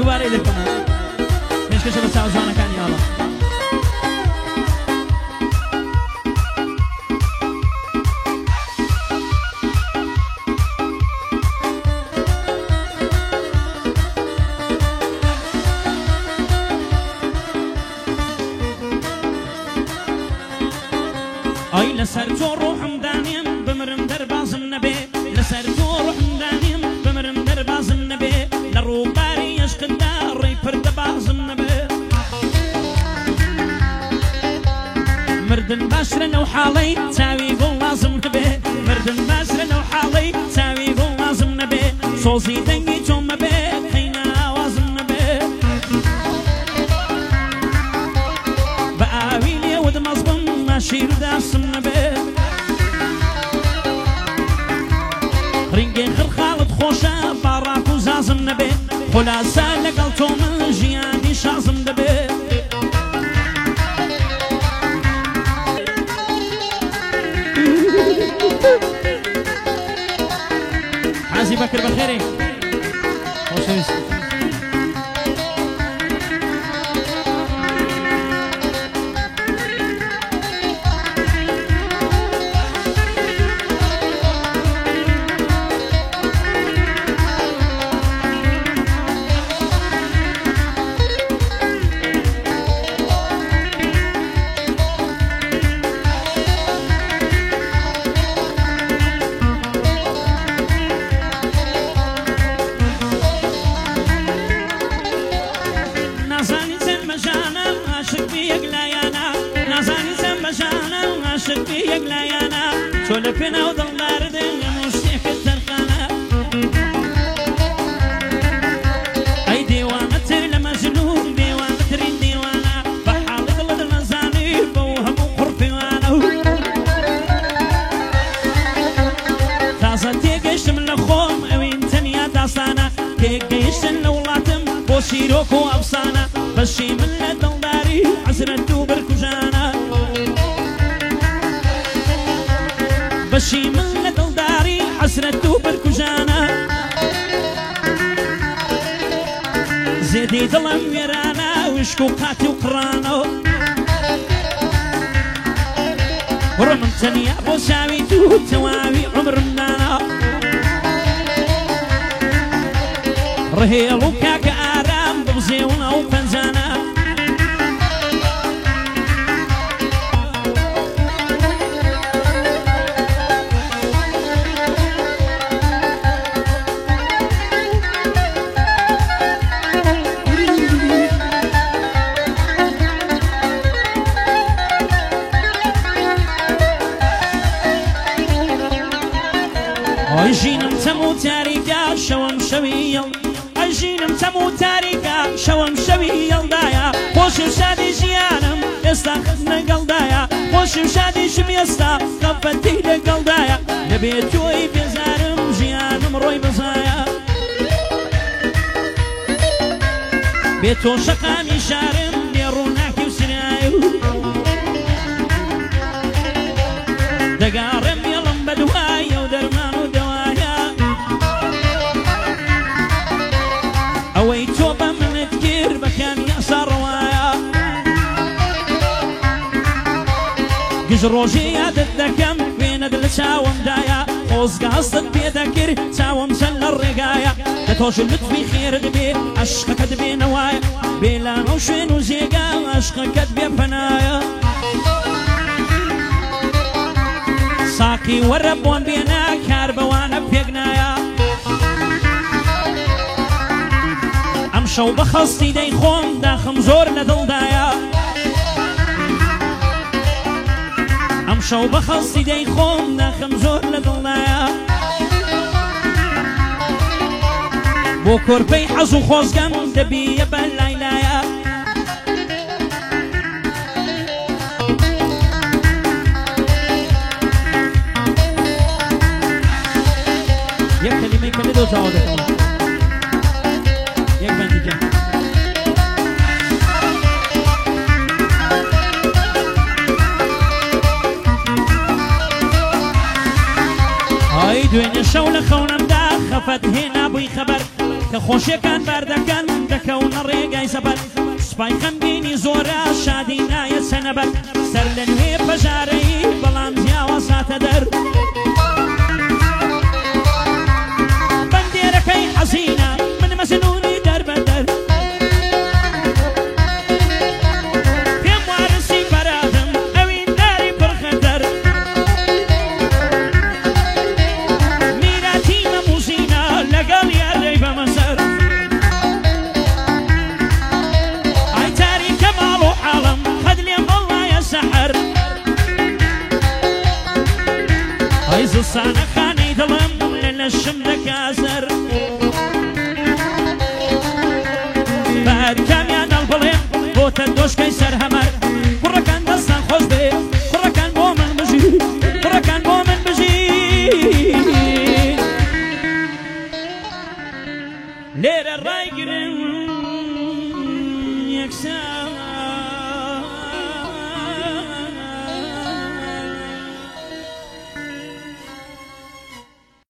دوباره دەکەمەوە پێشکەشە بە چاوجوانەکانی ئاڵە ئەی لەسەر تۆ ڕۆحم دانیم بمرم دەربازم نەبێ لەسەر تۆ ڕۆحم دانیم بمرم دەربازم نەبێ لە ڕووباری عشقدا ڕێی پردەبازم نەبێ مردن باشرە نەو حاڵەی چاوی گوڵ لازم نەبێ مردن باشرە نەو حاڵەی چاوی گوڵ لازم نەبێ سۆزی دەنگی تۆ مەبێ قەینە ئاوازم نەبێ بە ئاوی لێوت مەزبم ماشیر داسم نەبێ ڕینگەی خڕخاڵت خۆشە باڕاک و زازم نەبێ خولاسە لەگەڵ تۆ من ژیانی شازم دەبێ حازی بەکر بەخێرێ خۆشەویست تۆ لە پێناو دڵداردن هەموو شتێکت تەرخانە ئەی دێوانەتر لە مەجنون دێوانەترین دێوانە بە حاڵی دڵت نەزانی بەو هەموو قوڕپیوانە تازە تێگەیشتم لە خۆم ئەوین تەنیا داستانە تێگەیشتن لە وڵاتم بۆ شیرۆک و ئەفسانە بەشی من لە دڵداری حەسرەت و بەرکوژانە بەشی من لە دڵداری حەسرەت و بەرکوژانە زێدەی دڵم وێرانە وشک و قاتی و قڕانە وڕە من تەنیا بۆ چاوی دوو تەواوی عومرم دانا ڕهێڵ و کاکە ئارام ببزێونە و پەنجانە ئەژینم تەم و تاریکە شەوەم شەوی یەڵ ئەژینم تەم و تاریکە شەوەم شەوی یەڵدایە خۆشی و شادی ژیانم ئێستا لەگەڵدایە خۆشی و شادیشم ئێستا قەفەتی لەگەڵدایە لەبێت تۆی بێزارم ژیانم ڕۆی بەزایە بێت تۆ شەقامی شارم بێ ڕووناکی و سنایە دەگاڕێم یەڵم بەدوایە و دەرمان و دەوایە ئەوەی تۆ بە منت کرد بەکانی ئەسا ڕەوایە گژ ڕۆژێ یادت دەکەم وێنەت لە چاوەمدایە خۆزگە هەستت پێ دەکرد چاوەم چەند لە ڕێگایە لە تۆش لوتفی خێرت بێ عەشقەکەت بێنەوایە بێلان و شوێن و جێگا عەشقەکەت بێ پەنایە ساقی وەرە بۆم بێنە کار بەوانە پێک نایە ئەم شەو بە خەستی دەی خۆم داخم زۆر لە دڵدایە ئەم شەو بە خەستی دەی خۆم داخم زۆر لە دڵدایە بۆ کۆرپەی حەز و خۆزگەم دەبیە بە لایلایە یک کلمه کلی دو تا آده کنم یک بندی جا های دوێنێ شەو لە خەونەمدا خەفەت هێنا بووی خەبەر کە خۆشیەکان باردەکەن دەکەونە ڕێگای زەبەر سوپای خەمگینی زۆرە شادی نایە چەنەبەر سەر لە نوێ پەژارەی بەڵام جیاوە ساتە دەر بەندێرەکەی حەزینە من مەزنونی دەربەدەر پێم وارسی بەرادم ئەوین داری پڕخەدەر میراتی مەموزینە لەگەڵ یاڕێی بەمەسەر ئای تاریکە ماڵ و عاڵم قەد لێم وەڵایە سەحەر ئای زستانە خانەی دڵم لەشم دەکازەر بەهەر کامیان هەڵبڵێم بۆتە دۆشکەی سەر هەمەر کوڕەکان دەستان خۆش بێ کوڕەکان بۆ من بژی کوڕەکان بۆ من بژی لێرە ڕایگرن یەکسەر